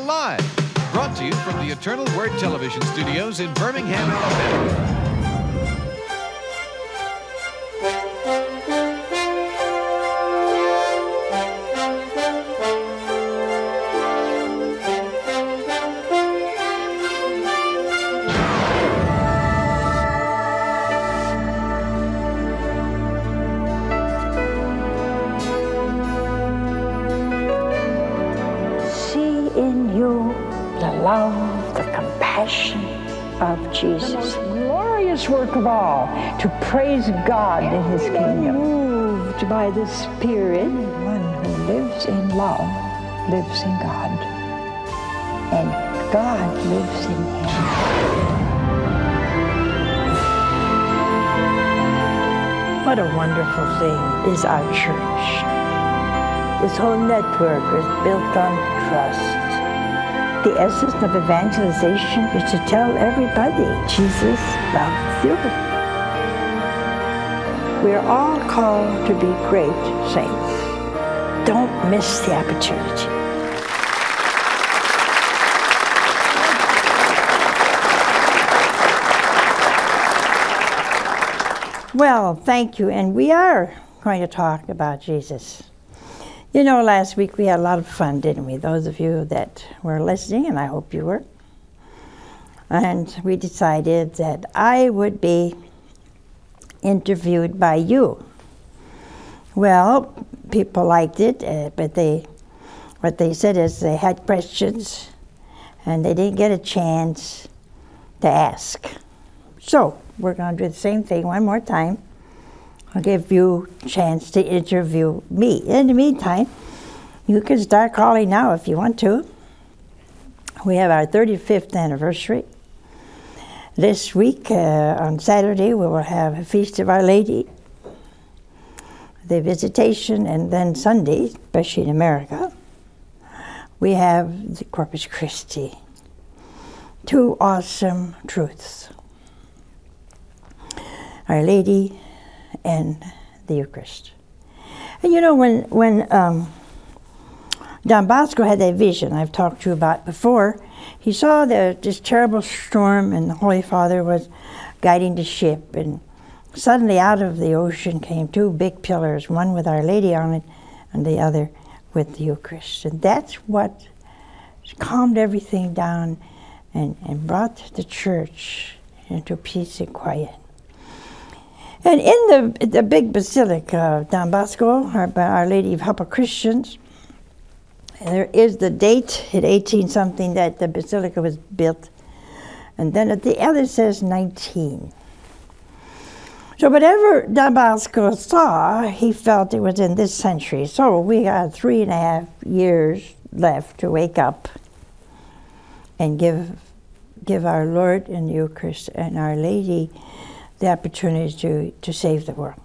Alive, brought to you from the Eternal Word Television Studios in Birmingham, Alabama. Love, the compassion of Jesus. The most glorious work of all, to praise God in His kingdom. Moved by the Spirit, one who lives in love lives in God, and God lives in him. What a wonderful thing is our church. This whole network is built on trust. The essence of evangelization is to tell everybody Jesus loves you. We are all called to be great saints. Don't miss the opportunity. Well, thank you. And we are going to talk about Jesus. You know, last week we had a lot of fun, didn't we? Those of you that were listening, and I hope you were. And we decided that I would be interviewed by you. Well, people liked it, but what they said is they had questions, and they didn't get a chance to ask. So we're going to do the same thing one more time. I'll give you a chance to interview me. In the meantime, you can start calling now if you want to. We have our 35th anniversary. This week, on Saturday, we will have a Feast of Our Lady, the Visitation, and then Sunday, especially in America, we have the Corpus Christi. Two awesome truths. Our Lady and the Eucharist. And you know, when Don Bosco had that vision I've talked to you about before, he saw this terrible storm, and the Holy Father was guiding the ship, and suddenly out of the ocean came two big pillars, one with Our Lady on it and the other with the Eucharist. And that's what calmed everything down and brought the church into peace and quiet. And in the big basilica of Don Bosco, Our Lady of Help of Christians, there is the date at 18-something that the basilica was built. And then at the other says 19. So whatever Don Bosco saw, he felt it was in this century. So we got 3.5 years left to wake up and give our Lord and the Eucharist and Our Lady the opportunity to save the world.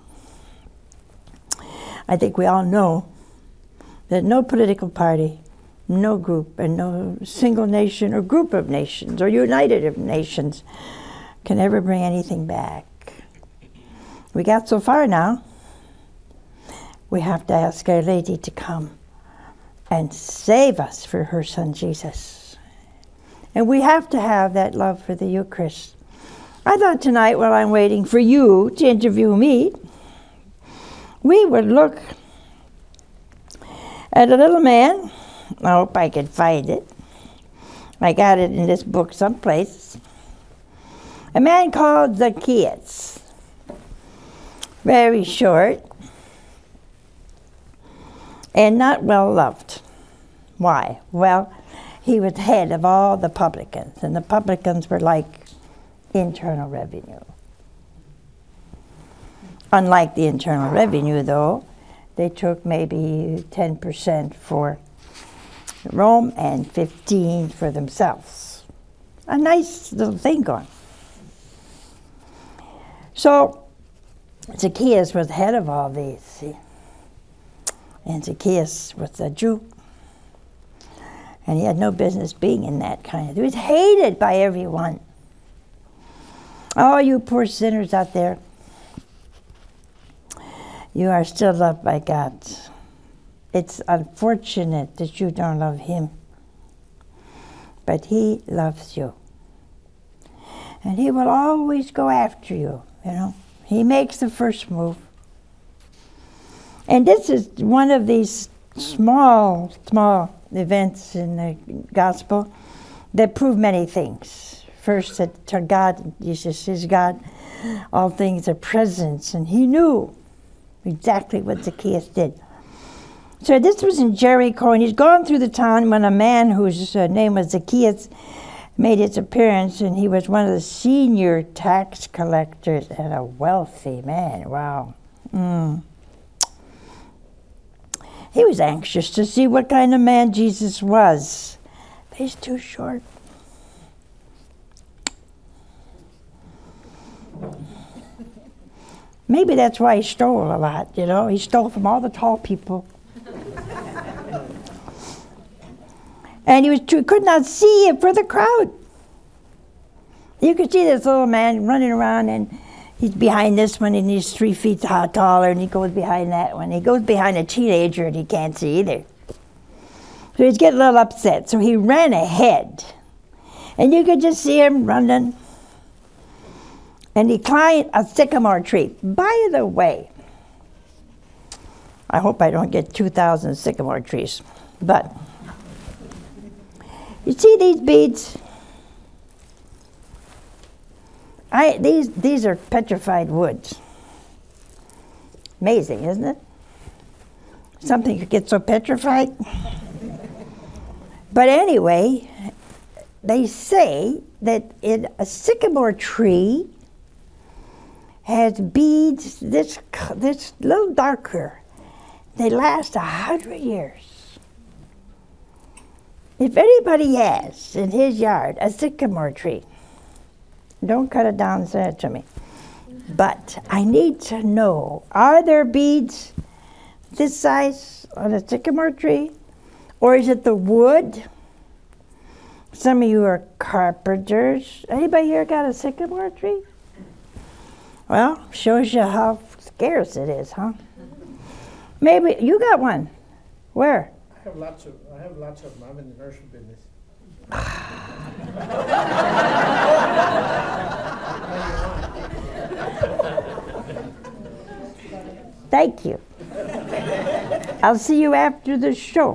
I think we all know that no political party, no group, and no single nation or group of nations or united of nations can ever bring anything back. We got so far now, we have to ask Our Lady to come and save us for her Son Jesus. And we have to have that love for the Eucharist. I thought tonight, while I'm waiting for you to interview me, we would look at a little man. I hope I can find it. I got it in this book someplace. A man called Zacchaeus. Very short and not well loved. Why? Well, he was head of all the publicans, and the publicans were like Internal Revenue. Unlike the Internal Revenue, though, they took maybe 10% for Rome and 15% for themselves. A nice little thing going. So Zacchaeus was head of all these, see? And Zacchaeus was a Jew. And he had no business being in that kind of. He was hated by everyone. Oh, you poor sinners out there. You are still loved by God. It's unfortunate that you don't love Him. but he loves you. And he will always go after you, you know. He makes the first move. And this is one of these small events in the gospel that prove many things. First, that to God, Jesus is God, all things are presence, and he knew exactly what Zacchaeus did. So this was in Jericho, and he's gone through the town when a man whose name was Zacchaeus made his appearance, and he was one of the senior tax collectors and a wealthy man. Wow. He was anxious to see what kind of man Jesus was. But he's too short. Maybe that's why he stole a lot, you know. He stole from all the tall people. And he could not see it for the crowd. You could see this little man running around, and he's behind this one, and he's 3 feet taller, and he goes behind that one. He goes behind a teenager, and he can't see either. So he's getting a little upset. So he ran ahead, and you could just see him running. And he climbed a sycamore tree. By the way, I hope I don't get 2,000 sycamore trees, but you see these beads? These are petrified woods. Amazing, isn't it? Something could get so petrified. But anyway, they say that in a sycamore tree has beads this little darker. They last 100 years. If anybody has in his yard a sycamore tree, don't cut it down and send it to me. But I need to know, are there beads this size on a sycamore tree? Or is it the wood? Some of you are carpenters. Anybody here got a sycamore tree? Well, shows you how scarce it is, huh? Maybe you got one. Where? I have lots of them. I'm in the nursery business. Thank you. I'll see you after the show.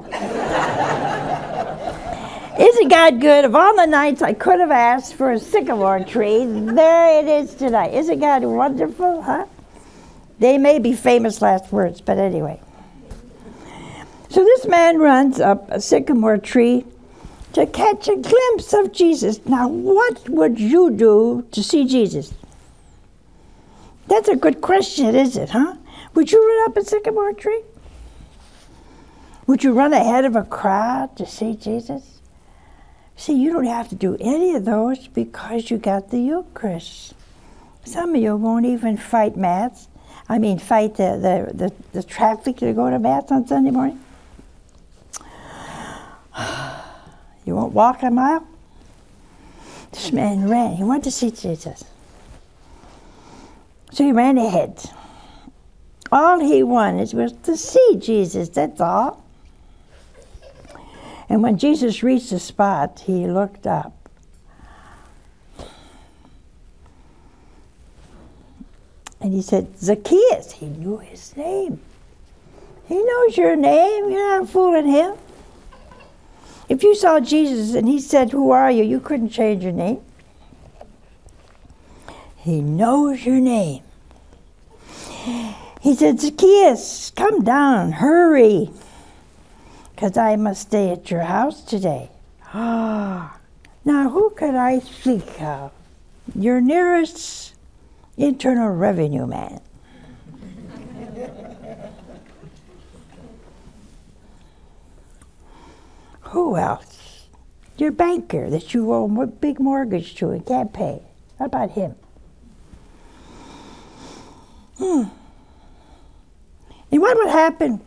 Isn't God good? Of all the nights I could have asked for a sycamore tree, there it is tonight. Isn't God wonderful, huh? They may be famous last words, but anyway. So this man runs up a sycamore tree to catch a glimpse of Jesus. Now, what would you do to see Jesus? That's a good question, isn't it, huh? Would you run up a sycamore tree? Would you run ahead of a crowd to see Jesus? See, you don't have to do any of those because you got the Eucharist. Some of you won't even fight Mass. Fight the traffic to go to Mass on Sunday morning. You won't walk a mile? This man ran. He wanted to see Jesus. So he ran ahead. All he wanted was to see Jesus, that's all. And when Jesus reached the spot, he looked up. And he said, Zacchaeus. He knew his name. He knows your name. You're not fooling him. If you saw Jesus and he said, who are you? You couldn't change your name. He knows your name. He said, Zacchaeus, come down, hurry, because I must stay at your house today. Now, who could I think of? Your nearest Internal Revenue man. Who else? Your banker that you owe a big mortgage to and can't pay. How about him? And what would happen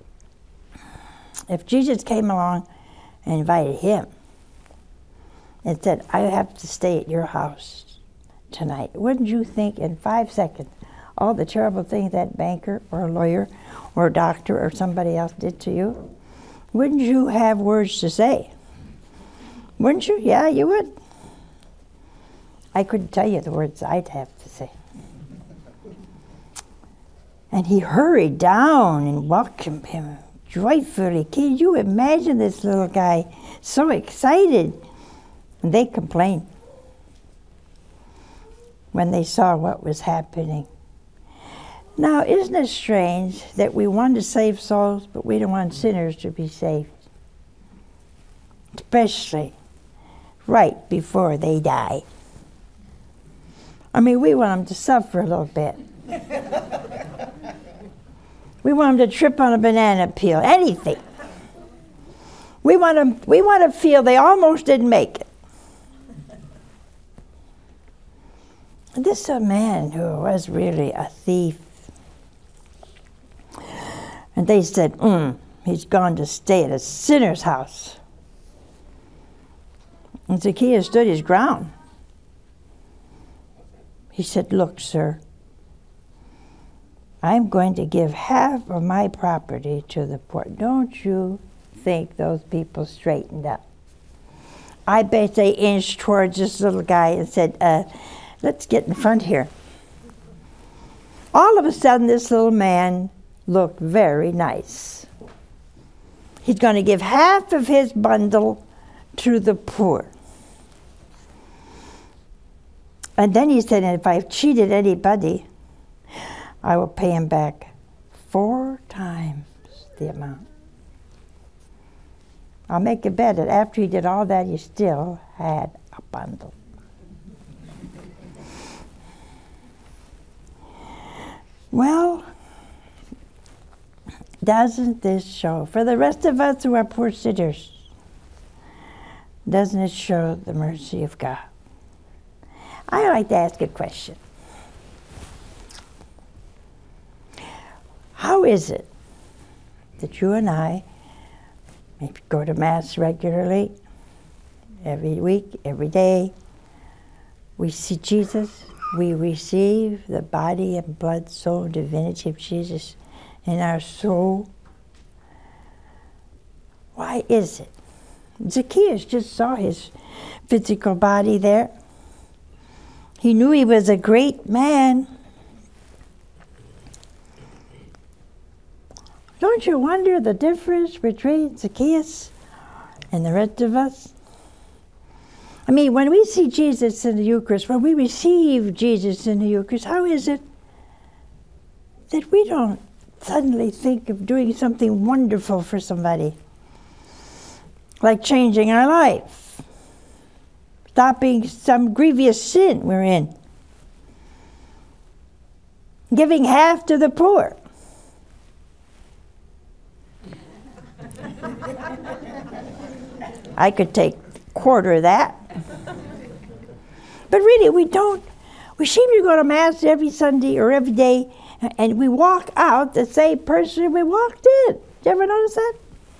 if Jesus came along and invited him and said, I have to stay at your house tonight? Wouldn't you think in 5 seconds all the terrible things that banker or a lawyer or a doctor or somebody else did to you? Wouldn't you have words to say? Wouldn't you? Yeah, you would. I couldn't tell you the words I'd have to say. And he hurried down and welcomed him joyfully. Can you imagine this little guy so excited? And they complained when they saw what was happening. Now, isn't it strange that we want to save souls, but we don't want sinners to be saved? Especially right before they die. I mean, we want them to suffer a little bit. We want them to trip on a banana peel, anything. We want to feel they almost didn't make it. And this is a man who was really a thief. And they said, he's gone to stay at a sinner's house. And Zacchaeus stood his ground. He said, look, sir, I'm going to give half of my property to the poor. Don't you think those people straightened up? I bet they inched towards this little guy and said, let's get in front here. All of a sudden, this little man looked very nice. He's going to give half of his bundle to the poor. And then he said, if I've cheated anybody, I will pay him back 4 times the amount. I'll make a bet that after he did all that, he still had a bundle. Well, doesn't this show, for the rest of us who are poor sinners, doesn't it show the mercy of God? I like to ask a question. How is it that you and I maybe go to Mass regularly, every week, every day, we see Jesus, we receive the body and blood, soul, divinity of Jesus in our soul? Why is it? Zacchaeus just saw his physical body there. He knew he was a great man. Don't you wonder the difference between Zacchaeus and the rest of us? I mean, when we see Jesus in the Eucharist, when we receive Jesus in the Eucharist, how is it that we don't suddenly think of doing something wonderful for somebody? Like changing our life, stopping some grievous sin we're in, giving half to the poor. I could take a quarter of that. But really, we seem to go to Mass every Sunday or every day, and we walk out the same person we walked in. Did you ever notice that?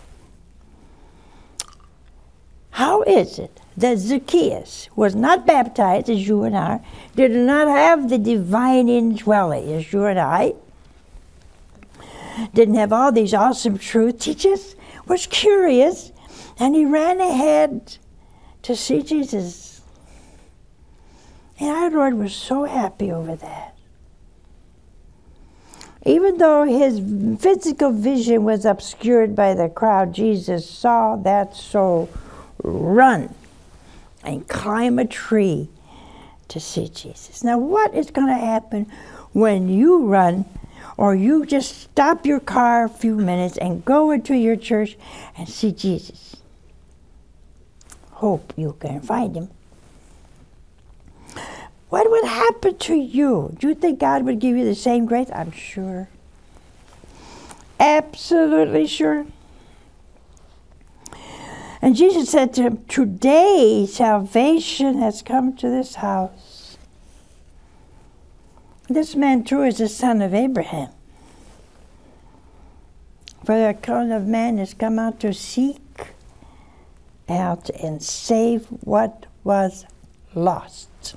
How is it that Zacchaeus was not baptized as you and I, did not have the divine indwelling as you and I, didn't have all these awesome truths, he just was curious, and he ran ahead to see Jesus. And our Lord was so happy over that. Even though his physical vision was obscured by the crowd, Jesus saw that soul run and climb a tree to see Jesus. Now, what is going to happen when you run, or you just stop your car a few minutes and go into your church and see Jesus? Hope you can find him. What would happen to you? Do you think God would give you the same grace? I'm sure. Absolutely sure. And Jesus said to him, today salvation has come to this house. This man too is the son of Abraham. For the Son of Man has come out to seek out and save what was lost.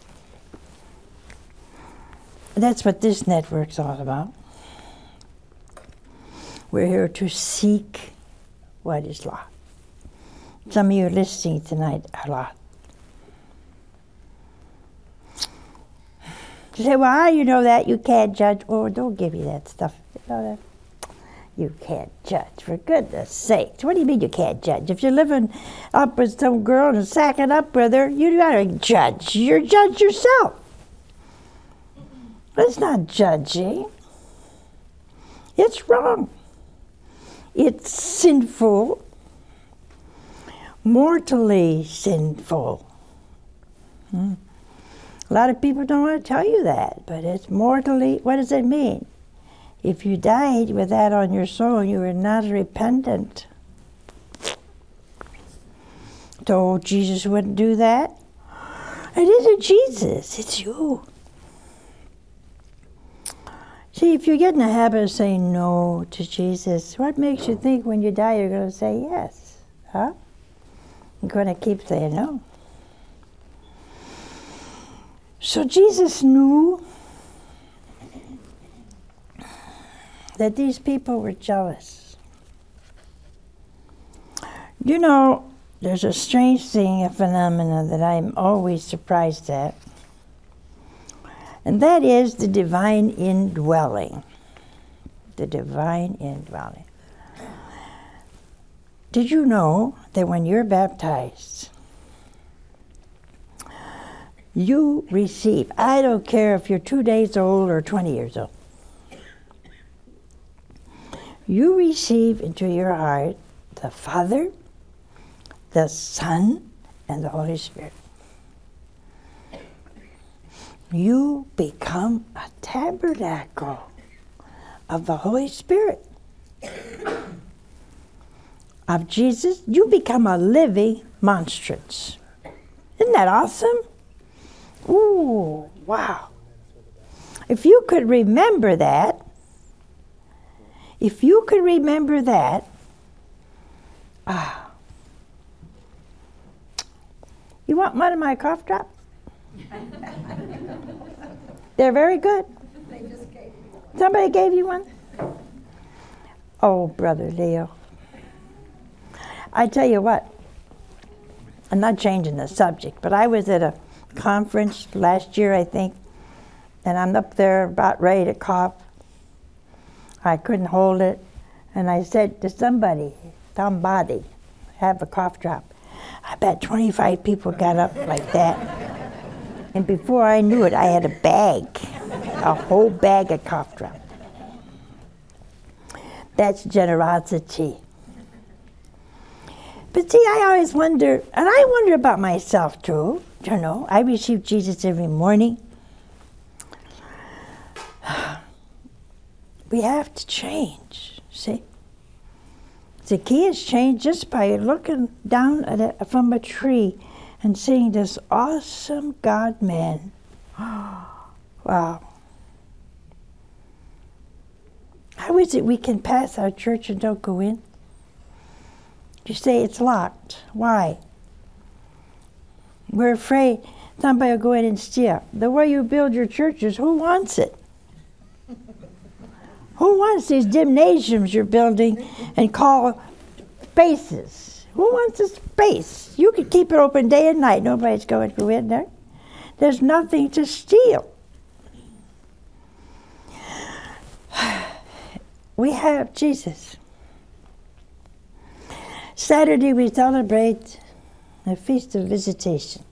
That's what this network's all about. We're here to seek what is lost. Some of you are listening tonight a lot. You say, well, how do you know that? You can't judge. Oh, don't give me that stuff. You know that? You can't judge, for goodness sakes. What do you mean you can't judge? If you're living up with some girl and sacking up with her, you gotta judge. You're judge yourself. It's not judging. It's wrong. It's sinful. Mortally sinful. A lot of people don't want to tell you that, but it's mortally, what does it mean? If you died with that on your soul, you were not repentant. So Jesus wouldn't do that? It isn't Jesus, it's you. See, if you get in the habit of saying no to Jesus, what makes you think when you die you're going to say yes? Huh? You're going to keep saying no. So Jesus knew that these people were jealous. You know, there's a strange thing, a phenomenon that I'm always surprised at, and that is the divine indwelling. The divine indwelling. Did you know that when you're baptized, you receive, I don't care if you're 2 days old or 20 years old, you receive into your heart the Father, the Son, and the Holy Spirit. You become a tabernacle of the Holy Spirit. Of Jesus, you become a living monstrance. Isn't that awesome? Ooh, wow. If you could remember that, you want one of my cough drops? They're very good. They just gave me one. Somebody gave you one? Oh, Brother Leo. I tell you what, I'm not changing the subject, but I was at a conference last year, I think, and I'm up there about ready to cough. I couldn't hold it, and I said to somebody, have a cough drop. I bet 25 people got up like that. And before I knew it, I had a whole bag of cough drops. That's generosity. But see, I always wonder, and I wonder about myself too. You know, I receive Jesus every morning. We have to change, see? Zacchaeus changed just by looking down at it from a tree and seeing this awesome God-man. Wow. How is it we can pass our church and don't go in? You say it's locked. Why? We're afraid somebody will go in and steal. The way you build your churches, who wants it? Who wants these gymnasiums you're building and call spaces? Who wants a space? You could keep it open day and night. Nobody's going to go in there. There's nothing to steal. We have Jesus. Saturday we celebrate the Feast of Visitation.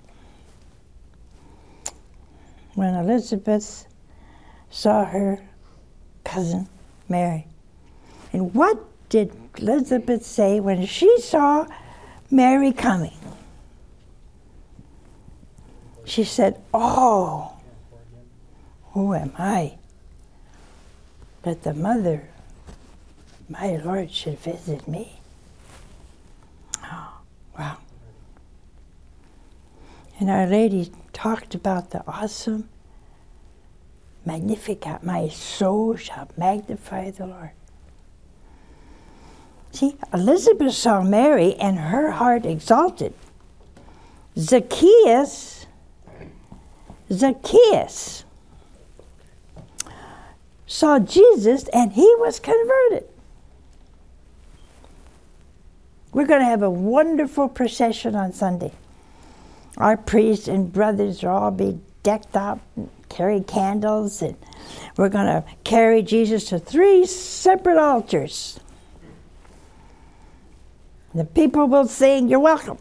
When Elizabeth saw her cousin Mary. And what did Elizabeth say when she saw Mary coming? She said, "Oh, who am I that the mother, my Lord, should visit me?" Oh, wow. And Our Lady talked about the awesome Magnificat, my soul shall magnify the Lord. See, Elizabeth saw Mary and her heart exalted. Zacchaeus saw Jesus and he was converted. We're going to have a wonderful procession on Sunday. Our priests and brothers will all be decked up and carry candles, and we're going to carry Jesus to 3 separate altars. The people will sing, "You're welcome."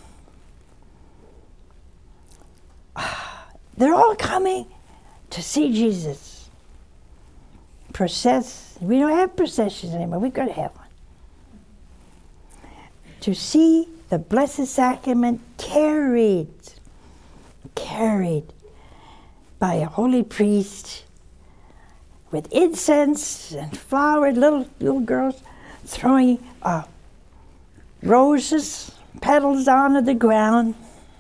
They're all coming to see Jesus. Process. We don't have processions anymore. We've got to have one. To see the Blessed Sacrament carried by a holy priest with incense and flowers, little girls throwing roses, petals onto the ground.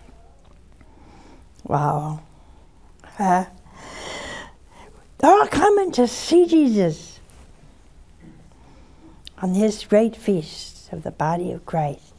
Wow. They're all coming to see Jesus on this great feast of the body of Christ.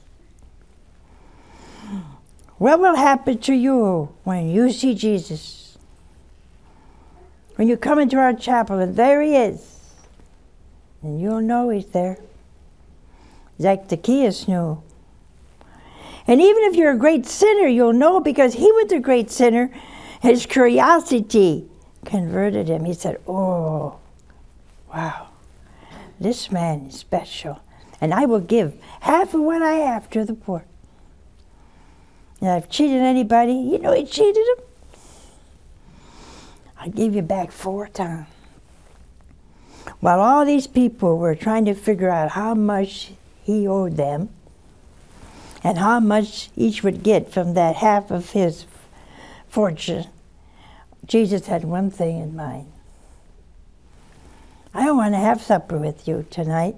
What will happen to you when you see Jesus? When you come into our chapel and there he is, and you'll know he's there. Zacchaeus knew. And even if you're a great sinner, you'll know, because he was a great sinner. His curiosity converted him. He said, "Oh, wow, this man is special. And I will give half of what I have to the poor." And I've cheated anybody, you know he cheated him. I'll give you back 4 times. While all these people were trying to figure out how much he owed them and how much each would get from that half of his fortune, Jesus had one thing in mind. I want to have supper with you tonight.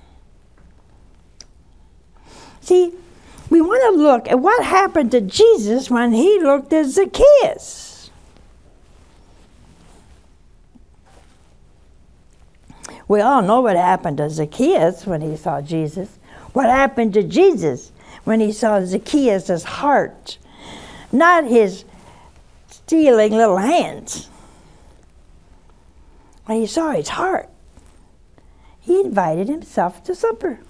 See, we want to look at what happened to Jesus when he looked at Zacchaeus. We all know what happened to Zacchaeus when he saw Jesus. What happened to Jesus when he saw Zacchaeus' heart, not his stealing little hands. When he saw his heart, he invited himself to supper.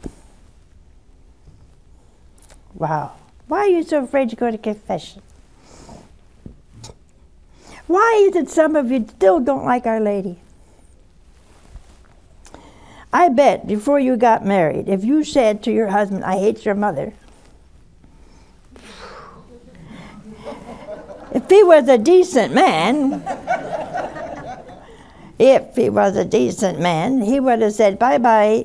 Wow. Why are you so afraid to go to confession? Why is it some of you still don't like Our Lady? I bet before you got married, if you said to your husband, "I hate your mother," if he was a decent man, he would have said, "Bye-bye."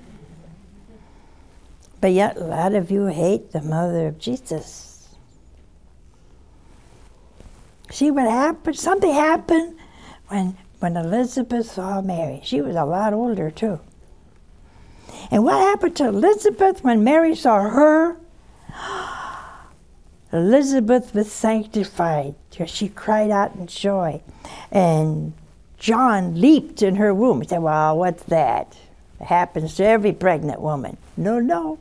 But yet a lot of you hate the mother of Jesus. See what happened? Something happened when Elizabeth saw Mary. She was a lot older too. And what happened to Elizabeth when Mary saw her? Elizabeth was sanctified. She cried out in joy. And John leaped in her womb. He said, "Well, what's that? It happens to every pregnant woman." No.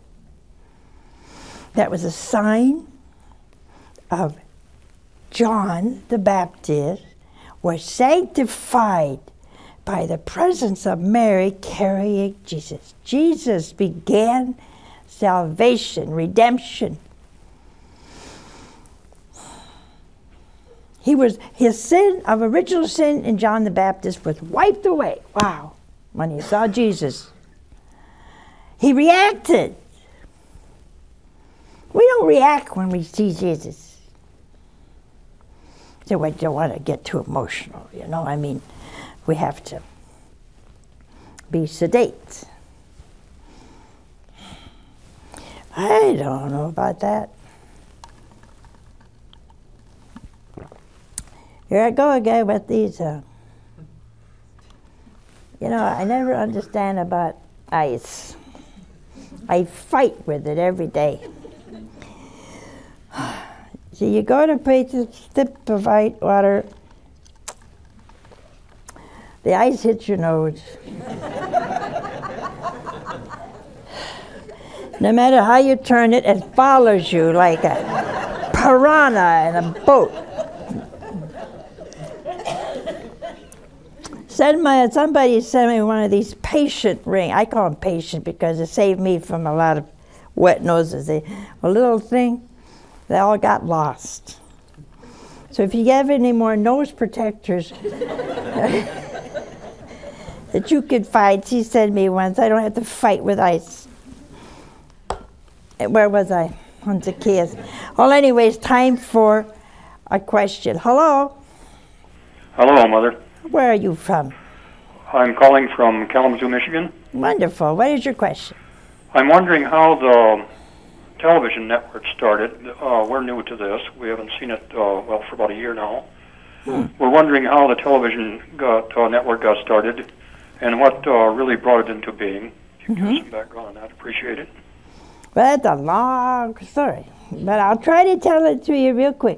That was a sign of John the Baptist was sanctified by the presence of Mary carrying Jesus. Jesus began salvation, redemption. His sin of original sin in John the Baptist was wiped away. Wow. When he saw Jesus, he reacted. We don't react when we see Jesus. So we don't want to get too emotional, you know. I mean, we have to be sedate. I don't know about that. Here I go again with these. You know, I never understand about ice. I fight with it every day. So you go to place a sip of white water, the ice hits your nose. No matter how you turn it, it follows you like a piranha in a boat. Somebody sent me one of these patient rings. I call them patient because it saved me from a lot of wet noses. A little thing, they all got lost. So if you have any more nose protectors that you could find, she sent me once. I don't have to fight with ice. Where was I? On Zacchaeus. Well, anyways, time for a question. Hello? Hello, Mother. Where are you from? I'm calling from Kalamazoo, Michigan. Wonderful. What is your question? I'm wondering how the television network started. We're new to this. We haven't seen it, for about a year now. We're wondering how the television network got started and what really brought it into being. If you give us some background on that, appreciate it. Well, that's a long story, but I'll try to tell it to you real quick.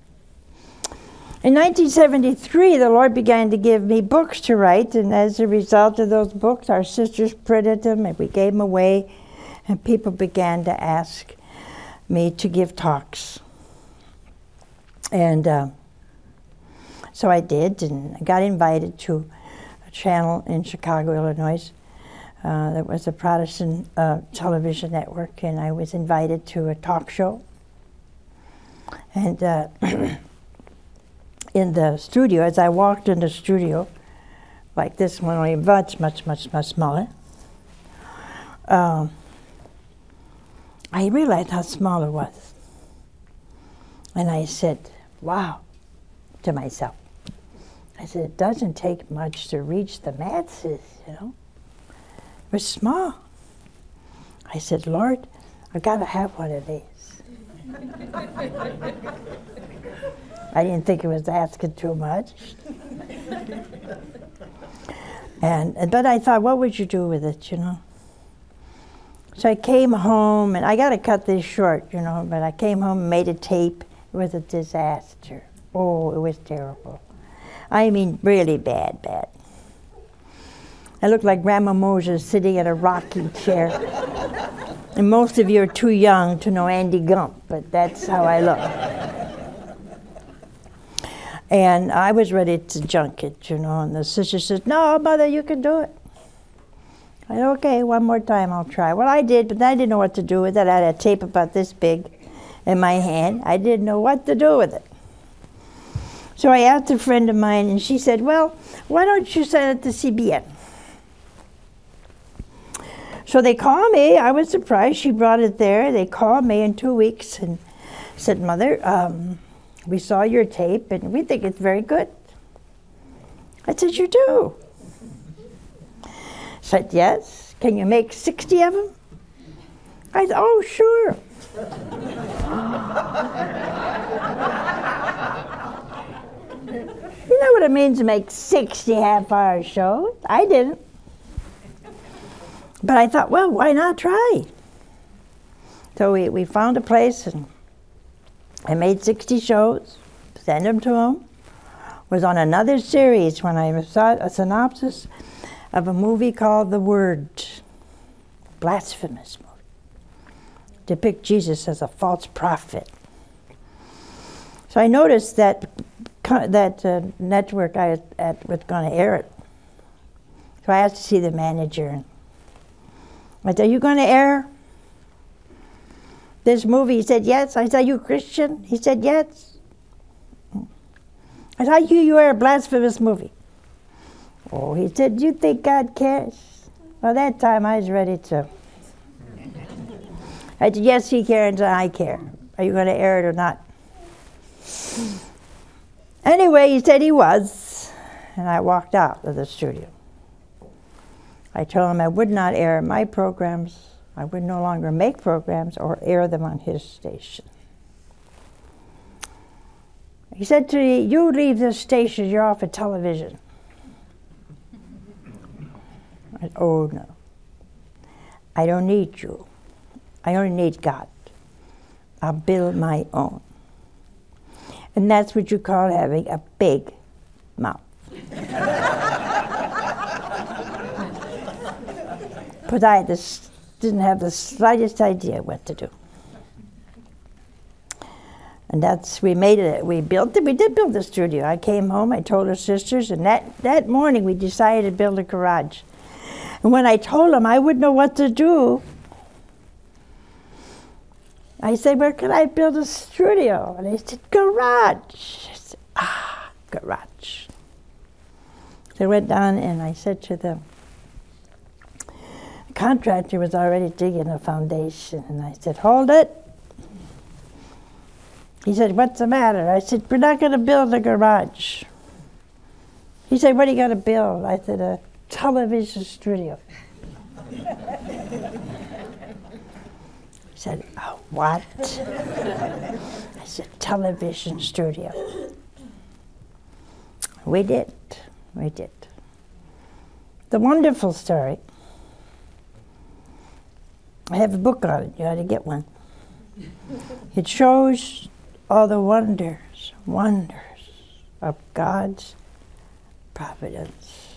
In 1973, the Lord began to give me books to write, and as a result of those books, our sisters printed them, and we gave them away, and people began to ask me to give talks. And so I did, and I got invited to a channel in Chicago, Illinois. That was a Protestant television network, and I was invited to a talk show. And in the studio, as I walked in the studio, like this one, only much smaller, I realized how small it was. And I said, wow, to myself. I said, it doesn't take much to reach the masses, you know. It was small. I said, Lord, I've got to have one of these. I didn't think it was asking too much. But I thought, what would you do with it, you know? So I came home, and I got to cut this short, you know, but I came home and made a tape. It was a disaster. Oh, it was terrible. I mean, really bad. I looked like Grandma Moses sitting in a rocking chair. And most of you are too young to know Andy Gump, but that's how I look. And I was ready to junk it, you know, and the sister said, no, Mother, you can do it. I said, okay, one more time I'll try. Well, I did, but I didn't know what to do with it. I had a tape about this big in my hand. I didn't know what to do with it. So I asked a friend of mine, and she said, well, why don't you send it to CBN? So they called me. I was surprised. She brought it there. They called me in 2 weeks and said, Mother, we saw your tape, and we think it's very good. I said, you do? Said, yes. Can you make 60 of them? I said, oh, sure. You know what it means to make 60 half-hour shows? I didn't. But I thought, well, why not try? So we found a place, and I made 60 shows, sent them to him. Was on another series when I saw a synopsis of a movie called The Word, blasphemous movie. Depict Jesus as a false prophet. So I noticed that network I was at was going to air it. So I asked to see the manager. I said, are you going to air this movie? He said, yes. I said, are you Christian? He said, yes. I said, how you air a blasphemous movie? Oh, he said, do you think God cares? Well, that time I was ready to. I said, yes, he cares and I care. Are you going to air it or not? Anyway, he said he was, and I walked out of the studio. I told him I would not air my programs. I would no longer make programs or air them on his station. He said to me, you leave this station, you're off of television. I said, oh no. I don't need you. I only need God. I'll build my own. And that's what you call having a big mouth. But I didn't have the slightest idea what to do. And we made it, we did build the studio. I came home, I told her sisters, and that morning we decided to build a garage. And when I told them I wouldn't know what to do, I said, where can I build a studio? And they said, garage. I said, garage. So I went down and I said to them, the contractor was already digging a foundation. And I said, hold it. He said, what's the matter? I said, we're not going to build a garage. He said, what are you going to build? I said, a television studio. He said, a what? I said, television studio. We did. We did. The wonderful story. I have a book on it. You ought to get one. It shows all the wonders of God's providence.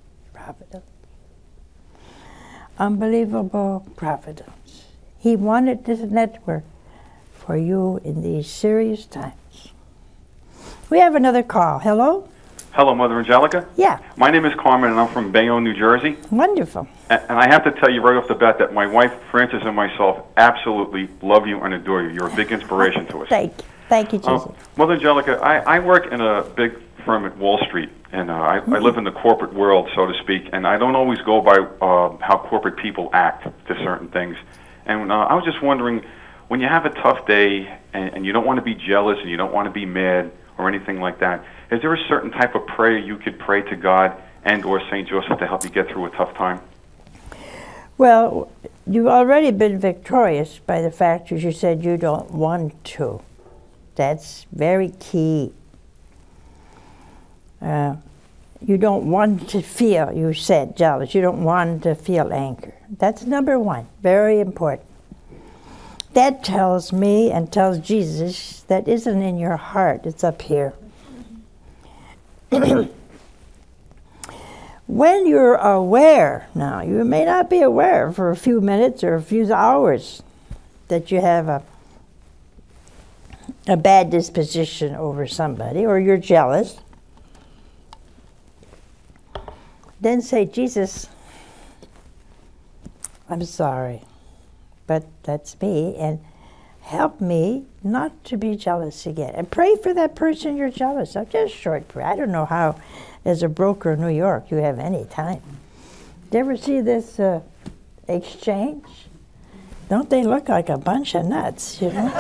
Unbelievable providence. He wanted this network for you in these serious times. We have another call. Hello? Hello, Mother Angelica. Yeah. My name is Carmen, and I'm from Bayonne, New Jersey. Wonderful. And I have to tell you right off the bat that my wife, Frances, and myself absolutely love you and adore you. You're a big inspiration to us. Thank you, Jesus. Mother Angelica, I work in a big firm at Wall Street, and I live in the corporate world, so to speak, and I don't always go by how corporate people act to certain things. And I was just wondering, when you have a tough day and you don't want to be jealous and you don't want to be mad or anything like that, is there a certain type of prayer you could pray to God and or St. Joseph to help you get through a tough time? Well, you've already been victorious by the fact that you said you don't want to. That's very key. You don't want to feel, you said, jealous. You don't want to feel anger. That's number one, very important. That tells me and tells Jesus that isn't in your heart, it's up here. When you're aware, now, you may not be aware for a few minutes or a few hours that you have a bad disposition over somebody or you're jealous. Then say, Jesus, I'm sorry, but that's me, and help me not to be jealous again. And pray for that person you're jealous of. Just short prayer. I don't know how, as a broker in New York, you have any time. Did you ever see this exchange? Don't they look like a bunch of nuts, you know?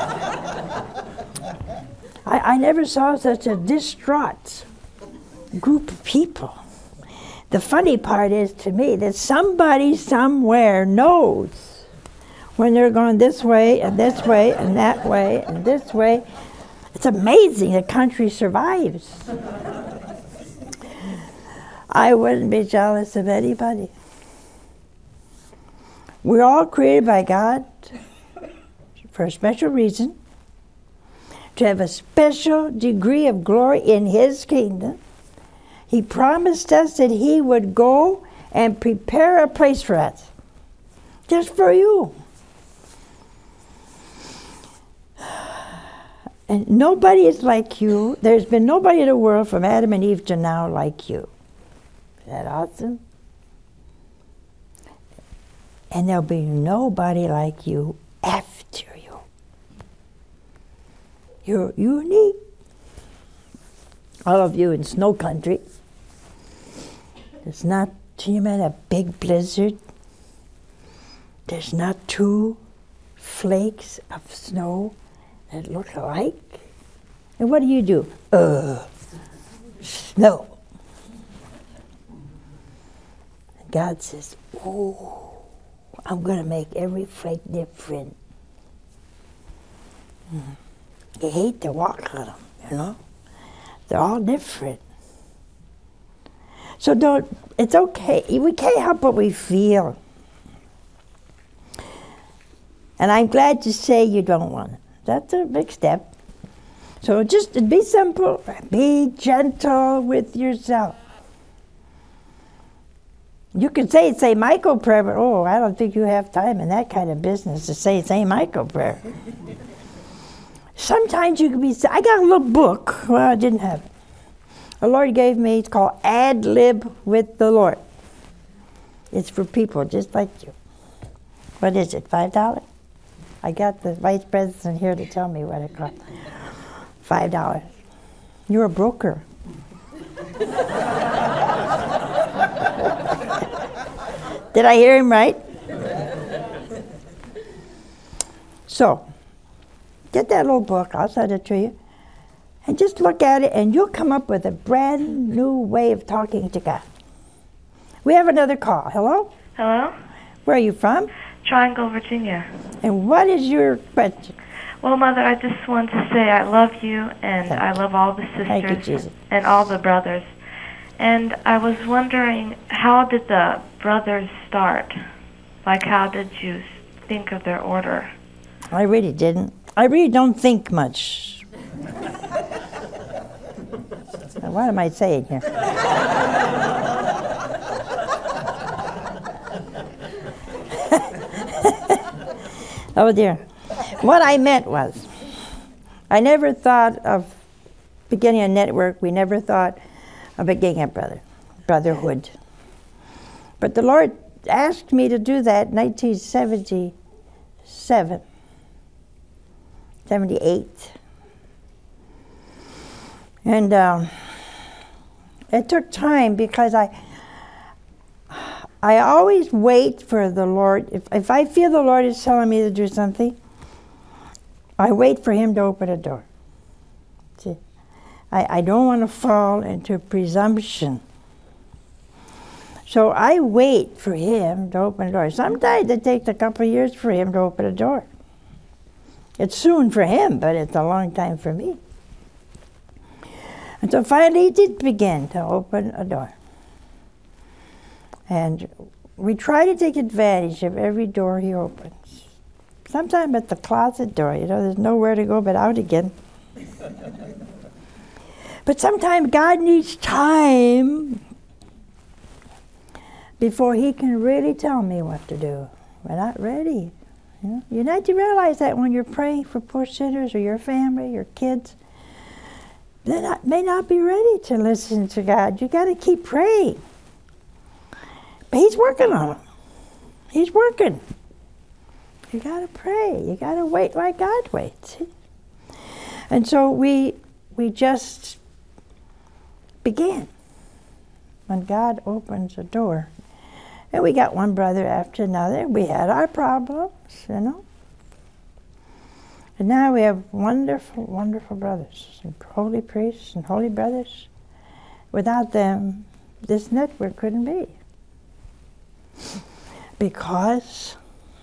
I never saw such a distraught group of people. The funny part is, to me, that somebody somewhere knows when they're going this way and this way and that way and this way. It's amazing the country survives. I wouldn't be jealous of anybody. We're all created by God for a special reason, to have a special degree of glory in His kingdom. He promised us that He would go and prepare a place for us, just for you. And nobody is like you. There's been nobody in the world from Adam and Eve to now like you. Is that awesome? And there'll be nobody like you after you. You're unique. All of you in snow country. There's not even a big blizzard. There's not two flakes of snow that look alike. And what do? Snow. And God says, oh, I'm going to make every flake different. You hate to walk on them, you know? They're all different. So it's okay. We can't help what we feel. And I'm glad to say you don't want it. That's a big step. So just be simple, be gentle with yourself. You can say St. Michael prayer, but I don't think you have time in that kind of business to say St. Michael prayer. Sometimes you can be, I got a little book, well, I didn't have it. The Lord gave me, it's called Ad Lib with the Lord. It's for people just like you. What is it, $5? I got the vice president here to tell me what it cost. $5. You're a broker. Did I hear him right? So, get that little book, I'll send it to you, and just look at it, and you'll come up with a brand new way of talking to God. We have another call. Hello? Hello? Where are you from? Triangle, Virginia. And what is your question? Well, Mother, I just want to say I love you, and I love all the Thank you, sisters Jesus. and all the brothers. And I was wondering, how did the brothers start? Like, how did you think of their order? I really didn't. I really don't think much. Now, what am I saying here? Oh dear. What I meant was, I never thought of beginning a network. We never thought of beginning a brotherhood. But the Lord asked me to do that in 1977, 78. And it took time because I always wait for the Lord. If I feel the Lord is telling me to do something, I wait for Him to open a door. See, I don't want to fall into presumption. So I wait for Him to open a door. Sometimes it takes a couple of years for Him to open a door. It's soon for Him, but it's a long time for me. And so finally He did begin to open a door. And we try to take advantage of every door He opens. Sometimes at the closet door, there's nowhere to go but out again. But sometimes God needs time before He can really tell me what to do. We're not ready. You need to realize that when you're praying for poor sinners or your family, your kids, they may not be ready to listen to God. You got to keep praying. But He's working on them. He's working. You got to pray. You got to wait like God waits. And so we just began when God opens a door. And we got one brother after another. We had our problems, And now we have wonderful, wonderful brothers, and holy priests and holy brothers. Without them, this network couldn't be. Because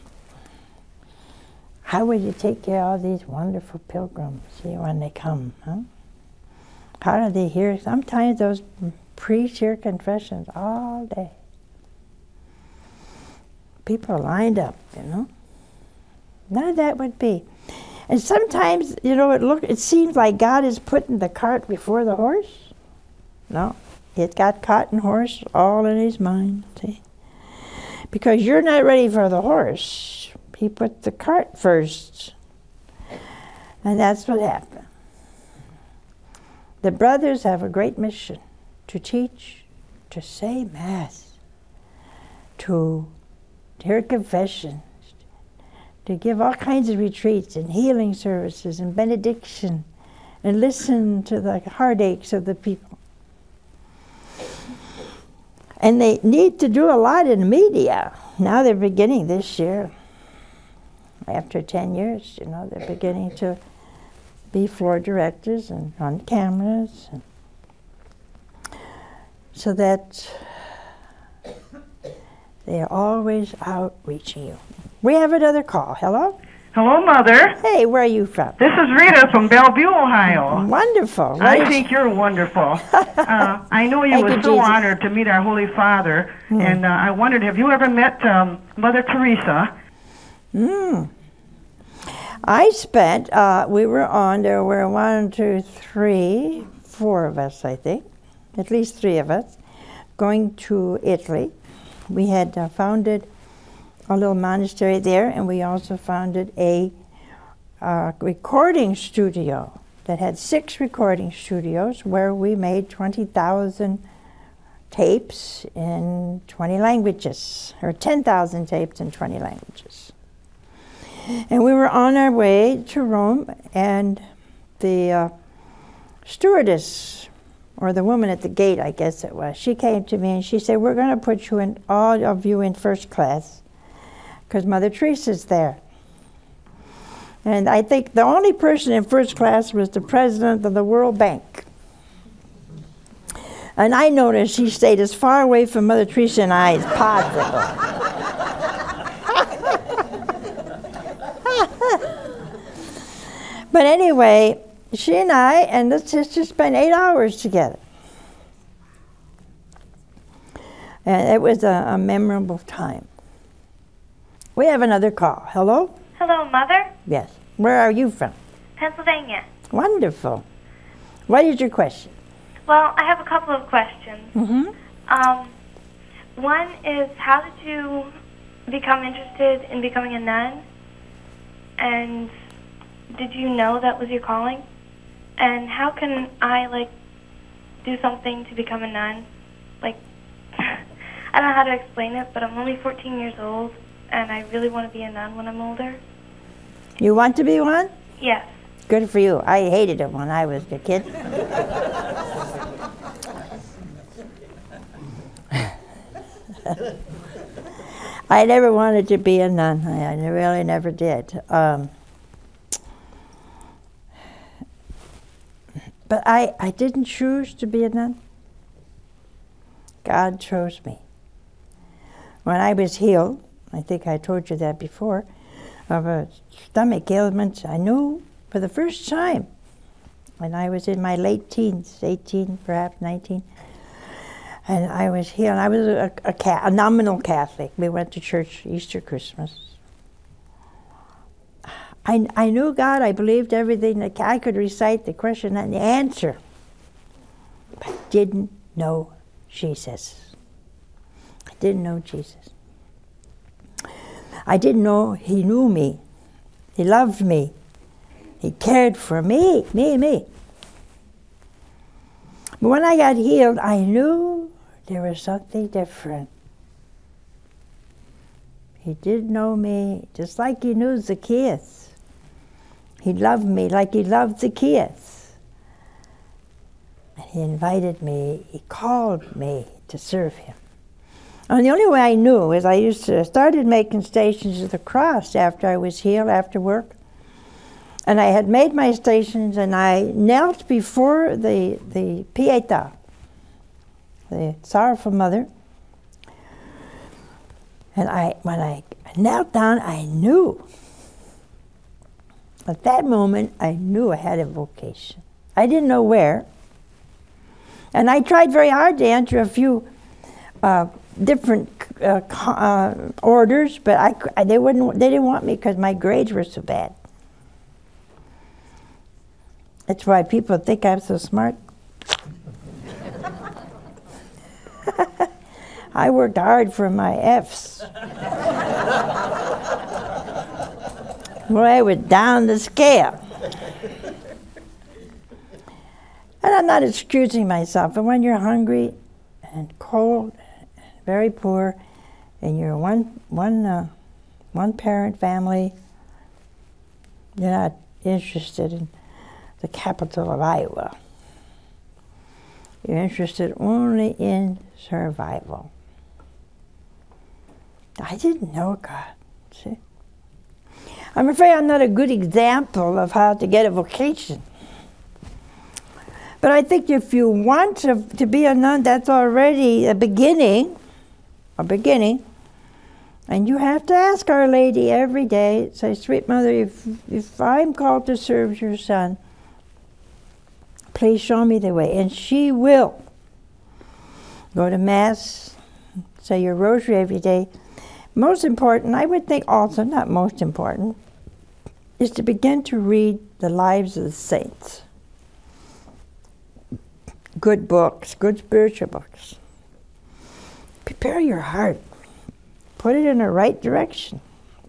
how would you take care of all these wonderful pilgrims when they come? How do they hear? Sometimes those priests hear confessions all day. People are lined up, None of that would be. And sometimes, it seems like God is putting the cart before the horse. No, it got cart and horse all in His mind, see? Because you're not ready for the horse. He put the cart first. And that's what happened. The brothers have a great mission to teach, to say Mass, to hear confessions, to give all kinds of retreats and healing services and benediction, and listen to the heartaches of the people. And they need to do a lot in the media. Now they're beginning this year. After 10 years, they're beginning to be floor directors and on cameras. So that they're always outreaching you. We have another call. Hello? Hello, Mother. Hey, where are you from? This is Rita from Bellevue, Ohio. Wonderful. I think you're wonderful. I know you were so honored to meet our Holy Father, and I wondered, have you ever met Mother Teresa? I spent, there were 1, 2, 3, 4 of us, I think, at least 3 of us, going to Italy. We had founded a little monastery there, and we also founded a recording studio that had 6 recording studios where we made 20,000 tapes in 20 languages, or 10,000 tapes in 20 languages. And we were on our way to Rome, and the stewardess, or the woman at the gate, I guess it was, she came to me and she said, we're going to put you in, all of you in first class, because Mother Teresa's there. And I think the only person in first class was the president of the World Bank. And I noticed he stayed as far away from Mother Teresa and I as possible. But anyway, she and I and the sister spent 8 hours together. And it was a memorable time. We have another call. Hello? Hello, Mother. Yes. Where are you from? Pennsylvania. Wonderful. What is your question? Well, I have a couple of questions. Mm-hmm. One is, how did you become interested in becoming a nun? And did you know that was your calling? And how can I, do something to become a nun? I don't know how to explain it, but I'm only 14 years old, and I really want to be a nun when I'm older. You want to be one? Yes. Good for you. I hated it when I was a kid. I never wanted to be a nun. I really never did. But I didn't choose to be a nun. God chose me. When I was healed, I think I told you that before, of a stomach ailment, I knew for the first time when I was in my late teens, 18, perhaps 19, and I was healed. I was a nominal Catholic. We went to church Easter, Christmas. I knew God. I believed everything. That I could recite the question and the answer, but I didn't know Jesus. I didn't know Jesus. I didn't know He knew me. He loved me. He cared for me. But when I got healed, I knew there was something different. He did know me just like He knew Zacchaeus. He loved me like He loved Zacchaeus. And He invited me, He called me to serve Him. And the only way I knew is I started making stations of the cross after I was healed, after work. And I had made my stations, and I knelt before the Pietà, the Sorrowful Mother. And when I knelt down, I knew. At that moment, I knew I had a vocation. I didn't know where. And I tried very hard to enter a few different orders, but they didn't want me because my grades were so bad. That's why people think I'm so smart. I worked hard for my F's. Well, I was down the scale. And I'm not excusing myself, but when you're hungry and cold, very poor, and you're one parent family, you're not interested in the capital of Iowa. You're interested only in survival. I didn't know God. See? I'm afraid I'm not a good example of how to get a vocation. But I think if you want to be a nun, that's already a beginning. And you have to ask Our Lady every day, say, Sweet Mother, if I'm called to serve your son, please show me the way. And she will. Go to Mass, say your rosary every day. Most important, I would think also, not most important, is to begin to read the lives of the saints. Good books, good spiritual books. Prepare your heart. Put it in the right direction.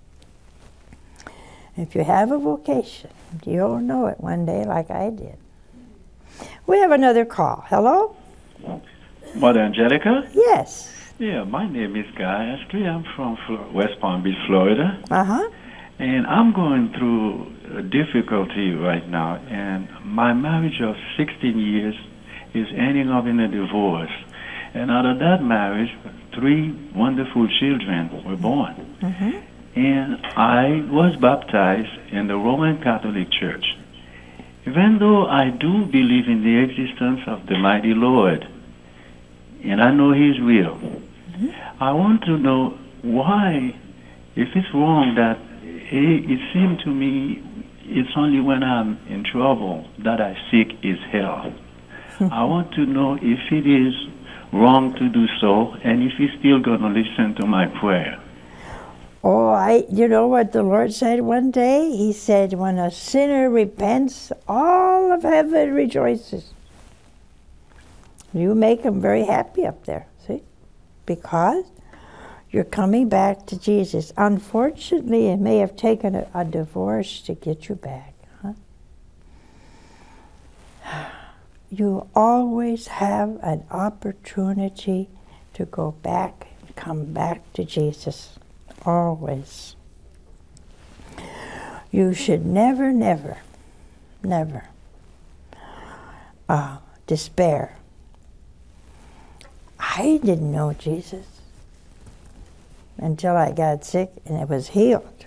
If you have a vocation, you'll know it one day like I did. We have another call. Hello? Mother Angelica? Yes. Yeah, my name is Guy Astley. I'm from West Palm Beach, Florida. Uh-huh. And I'm going through a difficulty right now, and my marriage of 16 years is ending up in a divorce. And out of that marriage, 3 wonderful children were born. Mm-hmm. And I was baptized in the Roman Catholic Church. Even though I do believe in the existence of the mighty Lord, and I know He's real, I want to know why, if it's wrong that it seemed to me it's only when I'm in trouble that I seek His help. I want to know if it is wrong to do so, and if He's still going to listen to my prayer. Oh, you know what the Lord said one day? He said, when a sinner repents, all of heaven rejoices. You make them very happy up there, see? Because you're coming back to Jesus. Unfortunately, it may have taken a divorce to get you back. Huh? You always have an opportunity to go back and come back to Jesus. Always. You should never, never, never despair. I didn't know Jesus until I got sick and it was healed.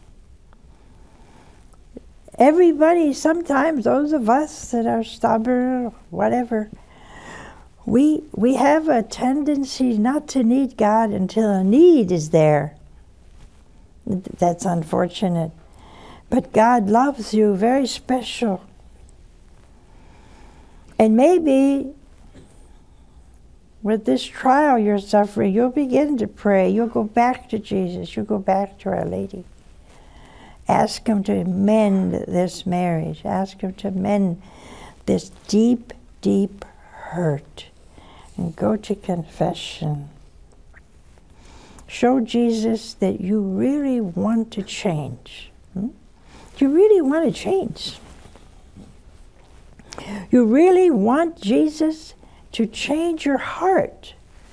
Everybody, sometimes those of us that are stubborn or whatever, we have a tendency not to need God until a need is there. That's unfortunate. But God loves you very special. And maybe with this trial you're suffering, you'll begin to pray. You'll go back to Jesus. You'll go back to Our Lady. Ask Him to mend this marriage. Ask Him to mend this deep, deep hurt. And go to confession. Show Jesus that you really want to change. You really want to change. You really want Jesus to change your heart,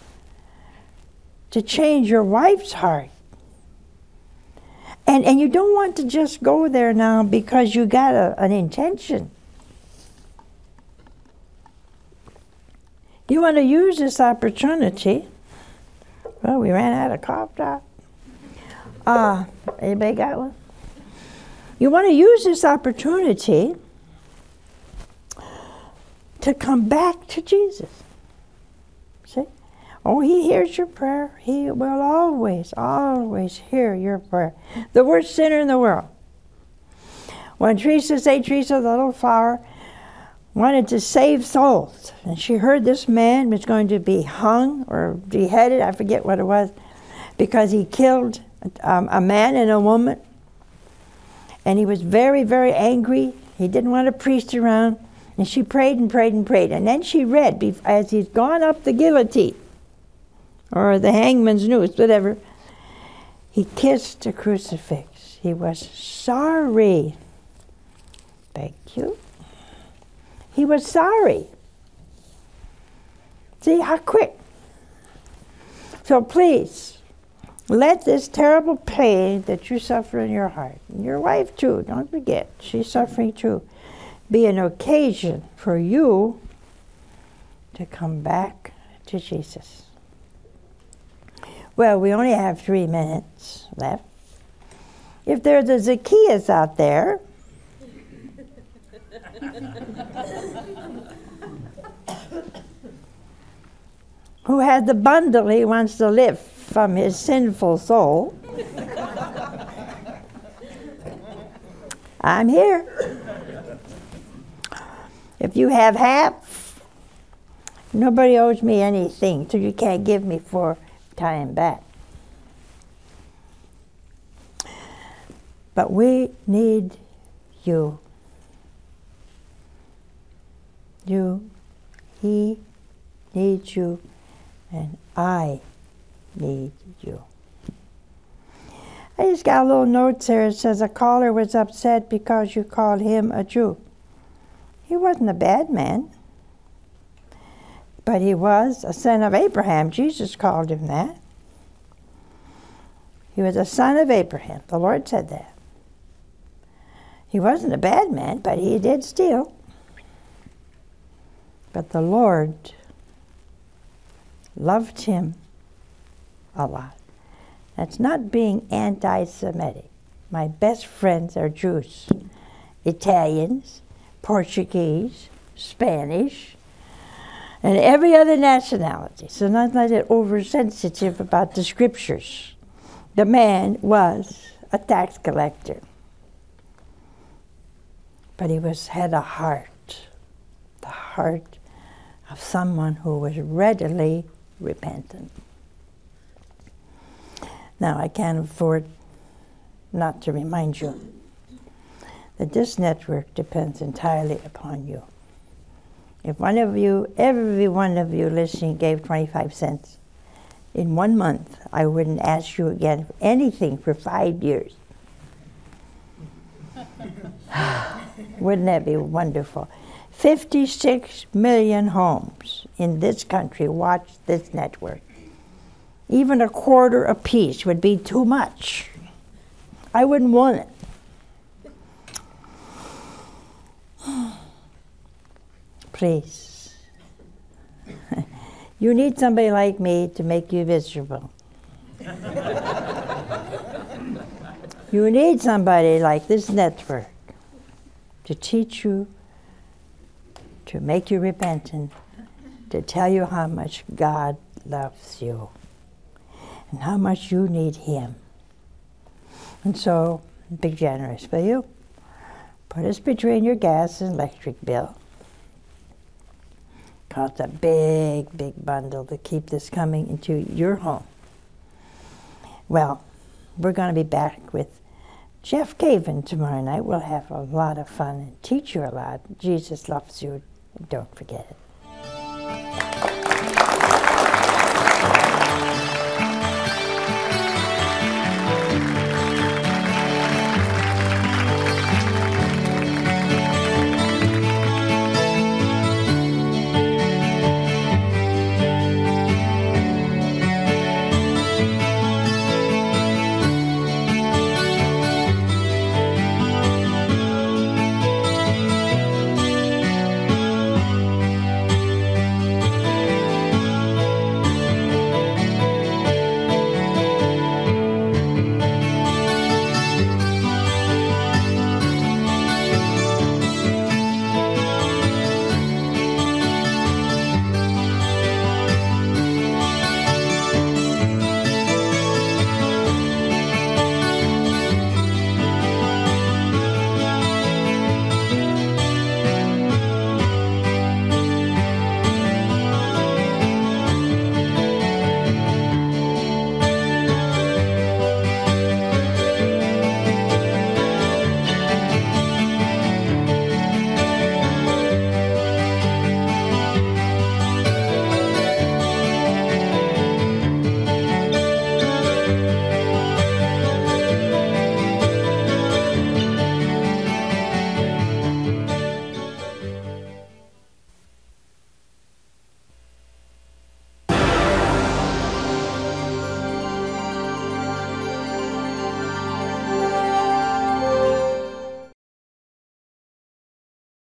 to change your wife's heart. And you don't want to just go there now because you got an intention. You want to use this opportunity. Well, we ran out of cough drop. Anybody got one? You want to use this opportunity to come back to Jesus. See? Oh, He hears your prayer. He will always, always hear your prayer. The worst sinner in the world. When Teresa, St. Teresa, the little flower, wanted to save souls, and she heard this man was going to be hung or beheaded, I forget what it was, because he killed a man and a woman. And he was very, very angry. He didn't want a priest around. And she prayed and prayed and prayed. And then she read, as he's gone up the guillotine, or the hangman's noose, whatever, he kissed the crucifix. He was sorry. Thank you. He was sorry. See how quick. So please, let this terrible pain that you suffer in your heart, and your wife too, don't forget, she's suffering too, be an occasion for you to come back to Jesus. Well, we only have 3 minutes left. If there's a Zacchaeus out there, who has the bundle he wants to lift from his sinful soul, I'm here. If you have half, nobody owes me anything, so you can't give me for time back. But we need you. He needs you, and I need you. I just got a little note there. It says a caller was upset because you called him a Jew. He wasn't a bad man, but he was a son of Abraham. Jesus called him that. He was a son of Abraham. The Lord said that. He wasn't a bad man, but he did steal. But the Lord loved him a lot. That's not being anti-Semitic. My best friends are Jews, Italians, Portuguese, Spanish, and every other nationality. So not like that oversensitive about the scriptures. The man was a tax collector. But he had a heart, the heart of someone who was readily repentant. Now, I can't afford not to remind you that this network depends entirely upon you. If one of you, every one of you listening gave 25 cents in 1 month, I wouldn't ask you again for anything for 5 years. Wouldn't that be wonderful? 56 million homes in this country watch this network. Even a quarter apiece would be too much. I wouldn't want it. Please. You need somebody like me to make you miserable. You need somebody like this network to teach you, to make you repentant, to tell you how much God loves you and how much you need Him. And so, be generous, will you? Put us between your gas and electric bill. Costs a big, big bundle to keep this coming into your home. Well, we're going to be back with Jeff Cavin tomorrow night. We'll have a lot of fun and teach you a lot. Jesus loves you. Don't forget it.